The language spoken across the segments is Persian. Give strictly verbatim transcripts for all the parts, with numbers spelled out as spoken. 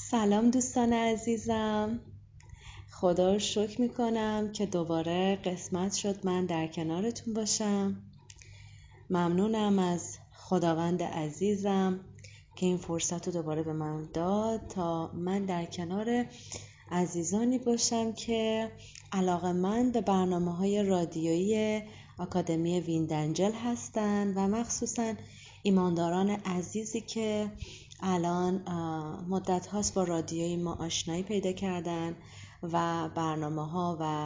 سلام دوستان عزیزم، خدا رو شکر میکنم که دوباره قسمت شد من در کنارتون باشم. ممنونم از خداوند عزیزم که این فرصت رو دوباره به من داد تا من در کنار عزیزانی باشم که علاقه‌مند به برنامه‌های رادیویی آکادمی ویندنجل هستن و مخصوصاً ایمانداران عزیزی که الان مدت هاست با رادیوی ما آشنایی پیدا کردن و برنامه ها و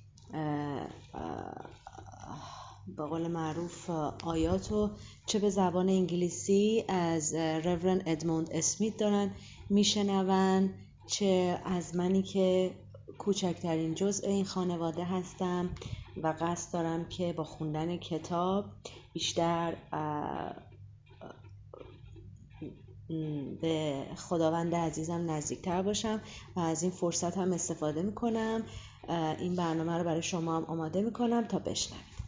به قول معروف آیاتو چه به زبان انگلیسی از رورن ادموند اسمیت دارن میشنون، چه از منی که کوچکترین جزء این خانواده هستم و قصد دارم که با خوندن کتاب بیشتر به خداوند عزیزم نزدیکتر باشم و از این فرصت هم استفاده میکنم. این برنامه رو برای شما هم آماده میکنم تا بشنوید.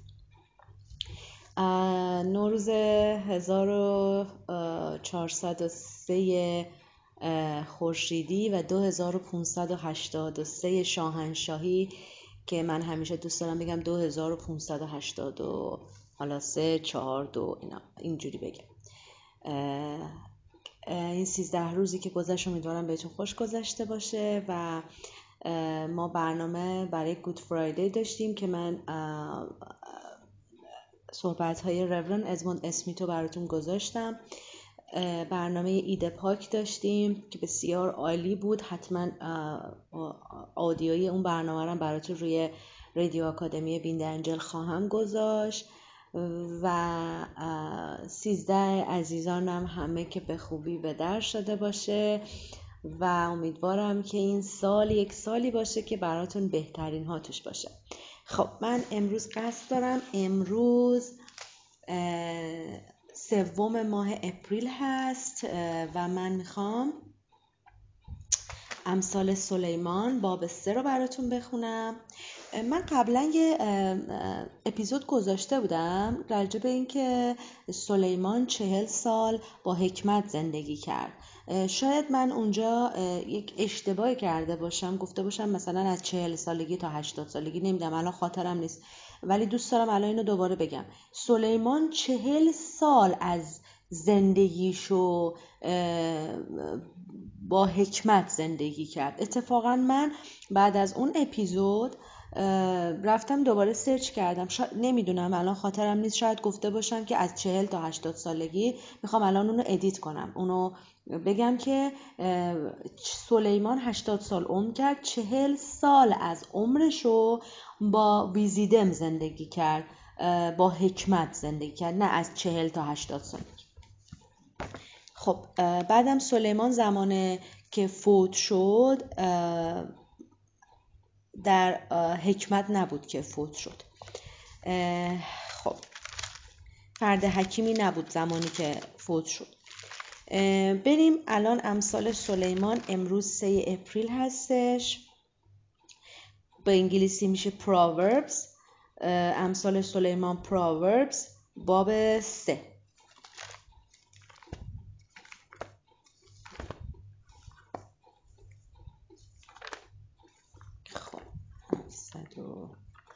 نوروز هزار و چهارصد و سه خورشیدی و دو هزار و پانصد و هشتاد و سه شاهنشاهی که من همیشه دوست دارم بگم دو هزار و پانصد و هشتاد و حالا سه چهار دو اینا اینجوری بگم. این سیزده روزی که گذشت امیدوارم بهتون خوش گذشته باشه و ما برنامه برای گود فرایدی داشتیم که من صحبت های رورن ادموند اسمیت رو براتون گذاشتم. برنامه ایده پاک داشتیم که بسیار عالی بود. حتما آدیوی اون برنامه رو براتون روی رادیو آکادمی ویندنجل خواهم گذاشت و سیزده عزیزانم همه که به خوبی به در شده باشه و امیدوارم که این سال یک سالی باشه که براتون بهترین ها توش باشه. خب من امروز قصد دارم، امروز سوم ماه اپریل هست و من میخوام امثال سلیمان باب سه رو براتون بخونم. من قبلا یه اپیزود گذاشته بودم راجع به این که سلیمان چهل سال با حکمت زندگی کرد. شاید من اونجا یک اشتباهی کرده باشم، گفته باشم مثلا از چهل سالگی تا هشتاد سالگی، نمیدونم الان خاطرم نیست، ولی دوست دارم الان اینو دوباره بگم. سلیمان چهل سال از زندگیشو با حکمت زندگی کرد. اتفاقا من بعد از اون اپیزود رفتم دوباره سرچ کردم، شا... نمیدونم الان خاطرم نیست، شاید گفته باشم که از چهل تا هشتاد سالگی. میخوام الان اونو ادیت کنم، اونو بگم که سلیمان هشتاد سال عمر کرد، چهل سال از عمرشو با ویزیدم زندگی کرد، با حکمت زندگی کرد، نه از چهل تا هشتاد سالگی. خب بعدم سلیمان زمان که فوت شد در حکمت نبود که فوت شد. خب فرد حکیمی نبود زمانی که فوت شد. بریم الان امثال سلیمان. امروز سه اپریل هستش، به انگلیسی میشه Proverbs. امثال سلیمان Proverbs باب سه. خب هفتصد و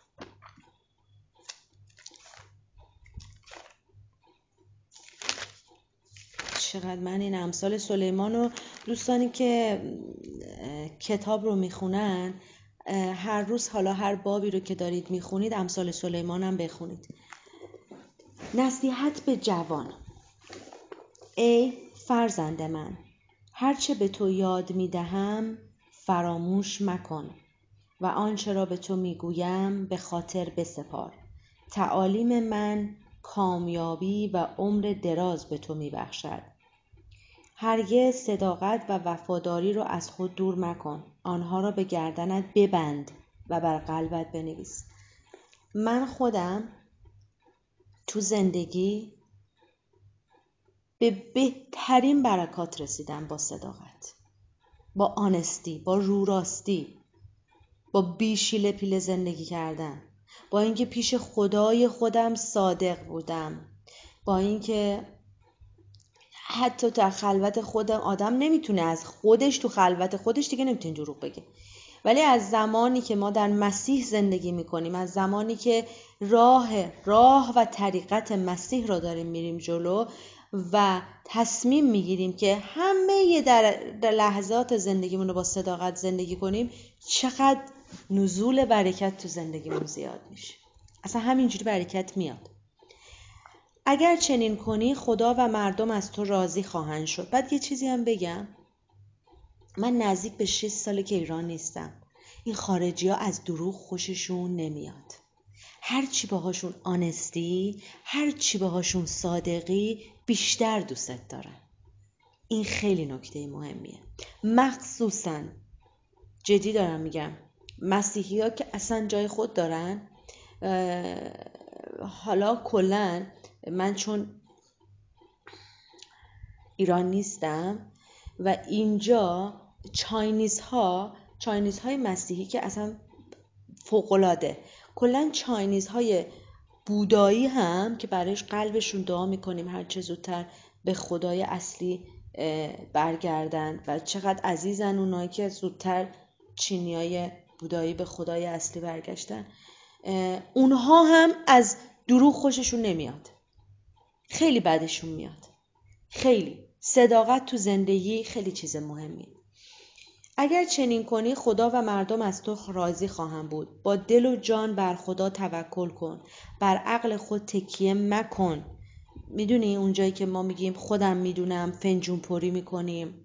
چقدر من این امثال سلیمان رو، دوستانی که کتاب رو میخونن هر روز حالا هر بابی رو که دارید میخونید امثال سلیمان هم بخونید. نصیحت به جوان. ای فرزند من، هرچه به تو یاد میدهم فراموش مکن و آنچه را به تو میگویم به خاطر بسپار. تعالیم من کامیابی و عمر دراز به تو میبخشد. هرگز صداقت و وفاداری رو از خود دور مکن، آنها را به گردنت ببند و بر قلبت بنویس. من خودم تو زندگی به بهترین برکات رسیدم با صداقت، با آنستی، با روراستی، با بیشیله پیله زندگی کردن، با اینکه پیش خدای خودم صادق بودم، با اینکه حتی در خلوت خود آدم نمیتونه از خودش، تو خلوت خودش دیگه نمیتونه دروغ بگه. ولی از زمانی که ما در مسیح زندگی میکنیم، از زمانی که راه راه و طریقت مسیح را داریم میریم جلو و تصمیم میگیریم که همه در, در لحظات زندگیمون رو با صداقت زندگی کنیم، چقدر نزول برکت تو زندگیمون زیاد میشه. اصلا همینجوری برکت میاد. اگر چنین کنی خدا و مردم از تو راضی خواهند شد. بعد یه چیزی هم بگم، من نزدیک به شش ساله که ایران نیستم. این خارجی ها از دروغ خوششون نمیاد. هر چی باهاشون آنستی، هر چی باهاشون صادقی، بیشتر دوست دارن. این خیلی نکته مهمیه. مخصوصاً جدی دارم میگم، مسیحی ها که اصلا جای خود دارن. حالا کلاً من چون ایران نیستم و اینجا چاینیز ها چاینیز های مسیحی که اصلا فوق‌العاده، کلاً چاینیز های بودایی هم که برایش قلبشون دعا میکنیم هر چه زودتر به خدای اصلی برگردن و چقدر عزیزن اونایی که زودتر چینیای بودایی به خدای اصلی برگشتن. اونها هم از دروغ خوششون نمیاد، خیلی بدشون میاد. خیلی صداقت تو زندگی خیلی چیز مهمیه. اگر چنین کنی خدا و مردم از تو راضی خواهند بود. با دل و جان بر خدا توکل کن، بر عقل خود تکیه مکن. میدونی اونجایی که ما میگیم خودم میدونم، فنجون پری میکنیم،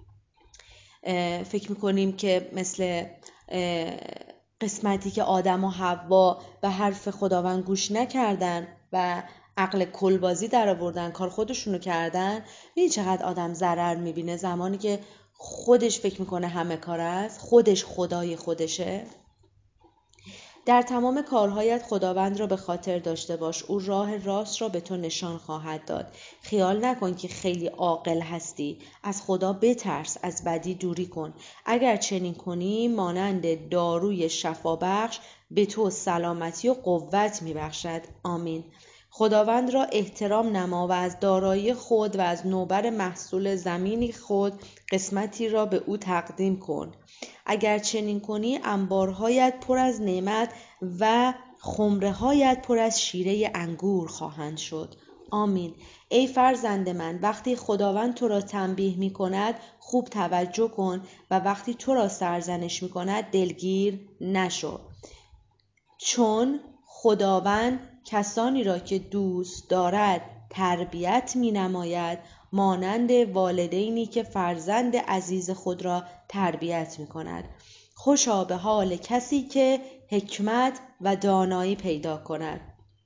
فکر میکنیم که مثل قسمتی که آدم و حوا به حرف خداوند گوش نکردن و عقل کلبازی در آوردن، کار خودشونو کردن. ببین چقدر آدم ضرر میبینه زمانی که خودش فکر میکنه همه کار است، خودش خدای خودشه. در تمام کارهایت خداوند را به خاطر داشته باش، او راه راست را به تو نشان خواهد داد. خیال نکن که خیلی عاقل هستی، از خدا بترس، از بدی دوری کن. اگر چنین کنی مانند داروی شفابخش به تو سلامتی و قوت میبخشد. آمین. خداوند را احترام نما و از دارایی خود و از نوبر محصول زمینی خود قسمتی را به او تقدیم کن. اگر چنین کنی انبارهایت پر از نعمت و خمره‌هایت پر از شیره انگور خواهند شد. آمین. ای فرزند من، وقتی خداوند تو را تنبیه می کند خوب توجه کن و وقتی تو را سرزنش می کند دلگیر نشو. چون خداوند کسانی را که دوست دارد تربیت می نماید، مانند والدینی که فرزند عزیز خود را تربیت می کند. خوشا به حال کسی که حکمت و دانایی پیدا کند،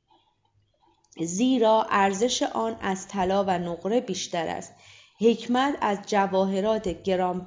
زیرا ارزش آن از طلا و نقره بیشتر است. حکمت از جواهرات گران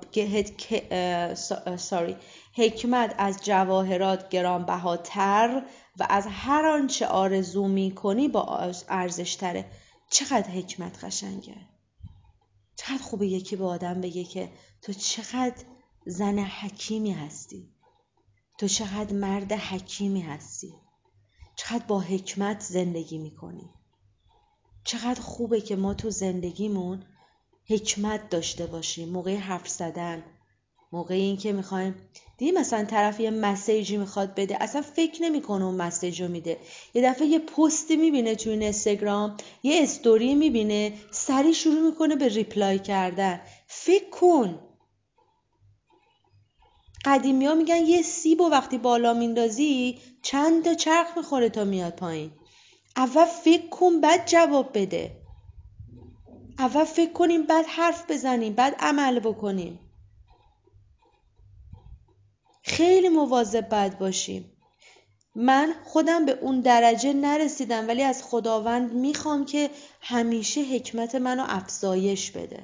ساری حکمت از جواهرات گرانبهاتر و از هر آنچه آرزو می‌کنی با ارزش تره. چقدر حکمت قشنگه. چقدر خوبه یکی به آدم بگه که تو چقدر زن حکیمی هستی، تو چقدر مرد حکیمی هستی، چقدر با حکمت زندگی میکنی. چقدر خوبه که ما تو زندگیمون حکمت داشته باشیم موقع حرف زدن، موقع این که میخوایم دیگه مثلا طرف یه مسیجی میخواد بده، اصلا فکر نمیکنه اون مسیج رو میده. یه دفعه یه پستی میبینه تو این اینستاگرام، یه استوری میبینه، سریع شروع میکنه به ریپلای کردن. فکر کن. قدیمی ها میگن یه سیب و وقتی بالا میندازی چند تا چرخ میخوره تا میاد پایین. اول فکر کن بعد جواب بده. اول فکر کنیم بعد حرف بزنیم بعد عمل بکنیم. خیلی مواظب باید باشیم. من خودم به اون درجه نرسیدم ولی از خداوند میخوام که همیشه حکمت منو افزایش بده.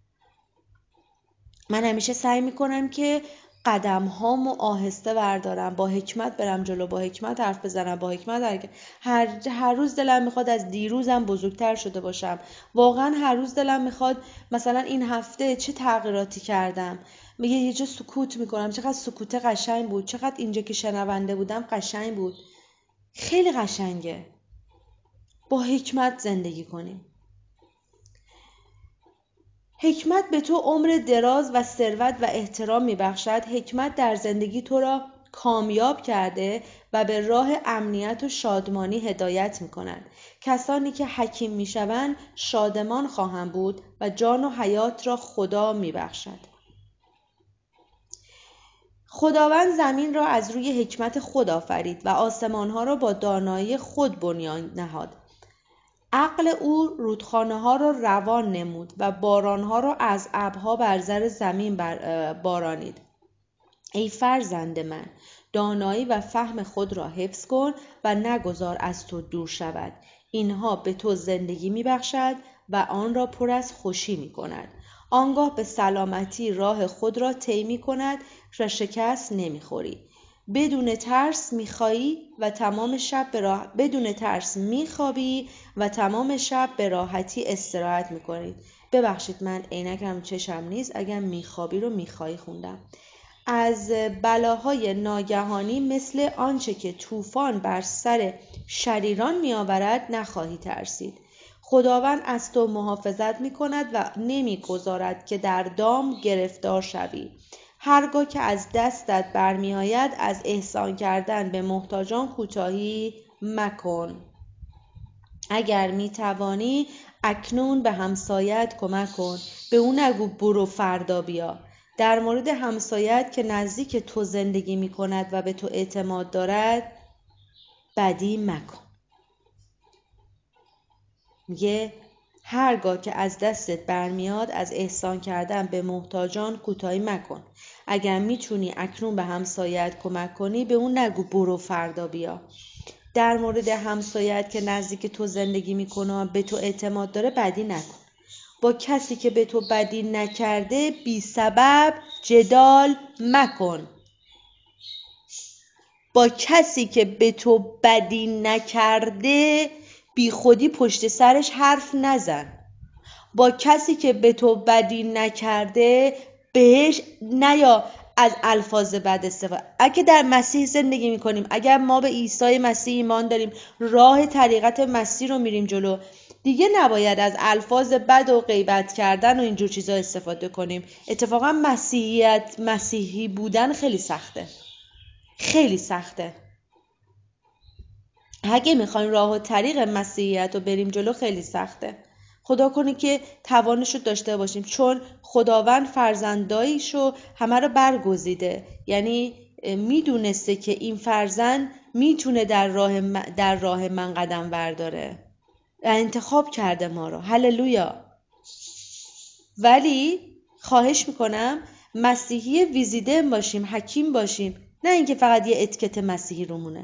من همیشه سعی میکنم که قدم هامو آهسته بردارم، با حکمت برم جلو، با حکمت حرف بزنم، با حکمت هر هر روز دلم میخواد از دیروزم بزرگتر شده باشم. واقعا هر روز دلم میخواد مثلا این هفته چه تغییراتی کردم. میگه یه جا سکوت میکنم، چقدر سکوت قشنگ بود، چقدر اینجا که شنونده بودم قشنگ بود. خیلی قشنگه با حکمت زندگی کنیم. حکمت به تو عمر دراز و ثروت و احترام میبخشد. حکمت در زندگی تو را کامیاب کرده و به راه امنیت و شادمانی هدایت میکند. کسانی که حکیم میشوند شادمان خواهند بود و جان و حیات را خدا میبخشد. خداوند زمین را از روی حکمت خود آفرید و آسمانها را با دانایی خود بنیان نهاد. عقل او رودخانه‌ها را روان نمود و بارانها را از ابرها بر زر زمین بارانید. ای فرزند من، دانایی و فهم خود را حفظ کن و نگذار از تو دور شود. اینها به تو زندگی می‌بخشد و آن را پر از خوشی می‌کند. آنگاه به سلامتی راه خود را طی می‌کند و شکست نمی‌خوری. بدون ترس می‌خوابی و تمام شب به راه... بدون ترس می‌خوابی و تمام شب به راحتی استراحت می‌کنی. ببخشید من عینکم چشم نیست، اگر می‌خوابی رو می‌خوایی خوندم. از بلاهای ناگهانی مثل آنچه که طوفان بر سر شریران می‌آورد نخواهی ترسید. خداوند از تو محافظت می‌کند و نمی‌گذارد که در دام گرفتار شوی. هرگاه که از دستت برمی‌آید از احسان کردن به محتاجان کوتاهی مکن. اگر می‌توانی اکنون به همسایت کمک کن، به او نگو برو فردا بیا. در مورد همسایت که نزدیک تو زندگی می‌کند و به تو اعتماد دارد بدی مکن. میگه هرگاه که از دستت برمیاد از احسان کردن به محتاجان کوتاهی مکن. اگر میتونی اکنون به همسایت کمک کنی به اون نگو برو فردا بیا. در مورد همسایت که نزدیک تو زندگی میکنه به تو اعتماد داره بدی نکن. با کسی که به تو بدی نکرده بی سبب جدال مکن. با کسی که به تو بدی نکرده بی خودی پشت سرش حرف نزن. با کسی که به تو بدی نکرده بهش نیا از الفاظ بد استفاده. اگه در مسیح زندگی میکنیم، اگر ما به عیسی مسیح ایمان داریم، راه طریقت مسیح رو میریم جلو، دیگه نباید از الفاظ بد و غیبت کردن و اینجور چیزا استفاده کنیم. اتفاقا مسیحیت مسیحی بودن خیلی سخته، خیلی سخته. اگه میخوایم راه و طریق مسیحیت رو بریم جلو خیلی سخته. خدا کنه که توانش رو داشته باشیم، چون خداوند فرزندایشو همه رو برگزیده. یعنی میدونسته که این فرزند میتونه در راه من در راه من قدم برداره. انتخاب کرده ما رو. هللویا. ولی خواهش میکنم مسیحی ویزیده باشیم، حکیم باشیم، نه اینکه فقط یه اتیکت مسیحی رومونه.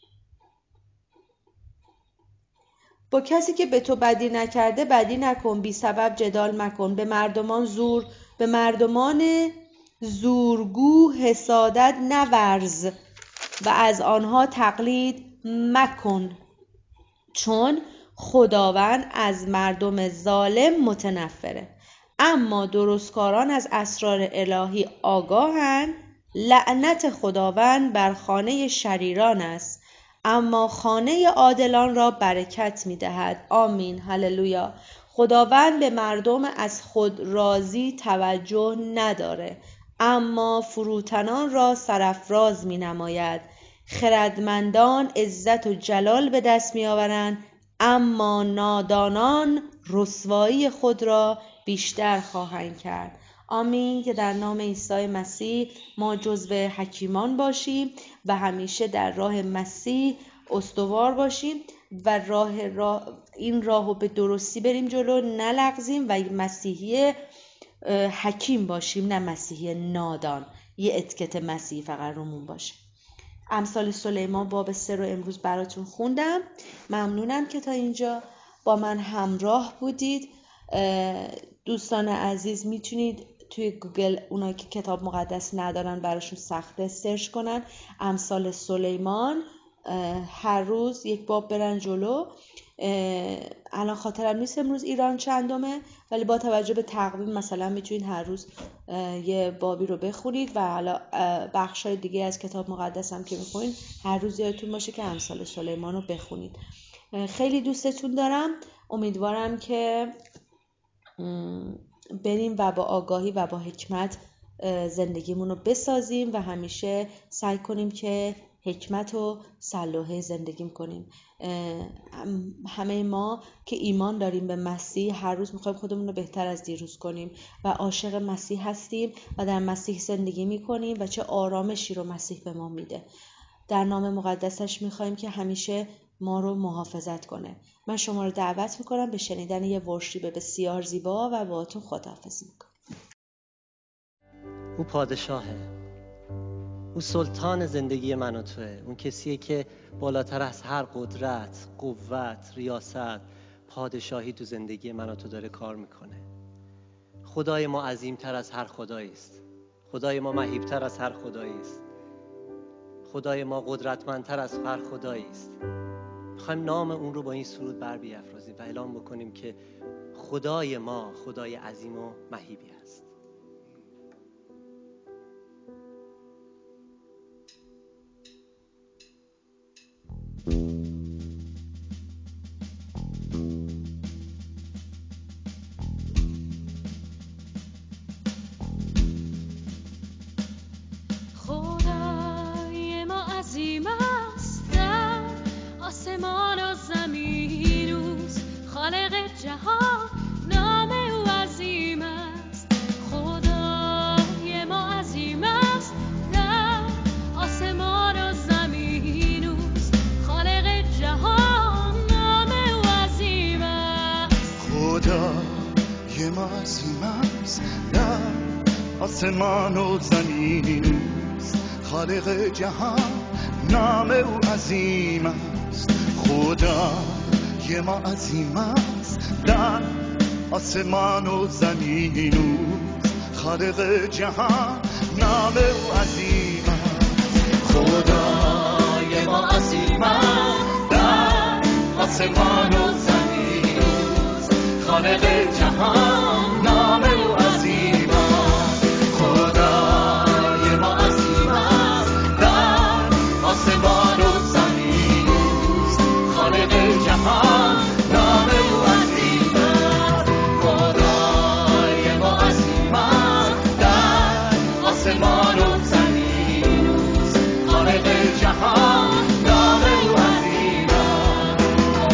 با کسی که به تو بدی نکرده بدی نکن، بی سبب جدال مکن. به مردمان زور به مردمان زورگو حسادت نورز و از آنها تقلید مکن، چون خداوند از مردم ظالم متنفره. اما درستکاران از اسرار الهی آگاهند. لعنت خداوند بر خانه شریران است، اما خانه عادلان را برکت می دهد. آمین. هللویا. خداوند به مردم از خود راضی توجه نداره، اما فروتنان را سرافراز می نماید. خردمندان عزت و جلال به دست می آورند، اما نادانان رسوایی خود را بیشتر خواهند کرد. آمین. که در نام عیسی مسیح ما جزو حکیمان باشیم و همیشه در راه مسیح استوار باشیم و راه, راه این راهو به درستی بریم جلو، نلغزیم و مسیحی حکیم باشیم، نه مسیحی نادان یه اتیکت مسیحی فقط رومون باشه. امثال سلیمان باب سه رو امروز براتون خوندم. ممنونم که تا اینجا با من همراه بودید. دوستان عزیز میتونید توی گوگل، اونایی که کتاب مقدس ندارن براشون سخته، سرچ کنن امثال سلیمان، هر روز یک باب برن جلو. الان خاطرم نیست امروز ایران چندمه، ولی با توجه به تقویم مثلا میتونید هر روز یه بابی رو بخونید و حالا بخشای دیگه از کتاب مقدس هم که میخونید هر روز یادتون باشه که امثال سلیمان رو بخونید. خیلی دوستتون دارم. امیدوارم که بریم و با آگاهی و با حکمت زندگیمون رو بسازیم و همیشه سعی کنیم که حکمت و صلاح زندگیم کنیم. همه ما که ایمان داریم به مسیح هر روز میخوایم خودمون رو بهتر از دیروز کنیم و عاشق مسیح هستیم و در مسیح زندگی میکنیم و چه آرامشی رو مسیح به ما میده. در نام مقدسش میخوایم که همیشه ما رو محافظت کنه. من شما رو دعوت میکنم به شنیدن یه ورشی بسیار زیبا و باهاتون خداحافظی میکنم. او پادشاهه، او سلطان زندگی من و توه، اون کسیه که بالاتر از هر قدرت، قوت، ریاست، پادشاهی تو زندگی من و تو داره کار میکنه. خدای ما عظیمتر از هر خدایی است. خدای ما مهیبتر از هر خدایی است. خدای ما قدرتمندتر از هر خدایی است. میخوایم نام اون رو با این سرود بر بیافرازیم و اعلام بکنیم که خدای ما خدای عظیم و مهیبی است. خدای ما عظیم است، در آسمان و زمین اوست، خالق جهان نام او عظیم است. خدای ما عظیم است، در آسمان و زمین اوست، خالق جهان نام او عظیم است. خدای ما عظیم است، در آسمان و زمین اوست، خالق جهان نام او عظیم است. خدای ما عظیم است، در آسمان و زمین اوست، خالق جهان نام او عظیم است. خدای ما عظیم است، در آسمان و زمین اوست، خالق جهان نام او عظیم است. خدای ما عظیم است، در آسمان و زمین اوست، خالق جهان نام او عظیم است. خدای ما عظیم است، در آسمان و زمین اوست، خالق جهان نام او عظیم است.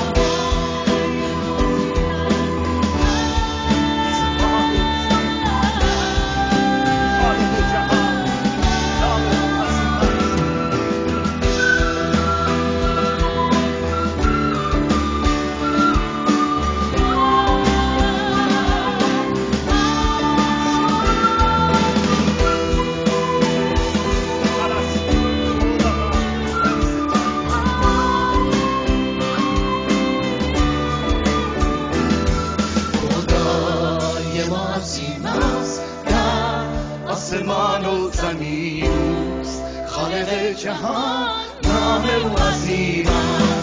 خدای ما عظیم است، در آسمان و زمین اوست، خالق جهان نام او عظیم است.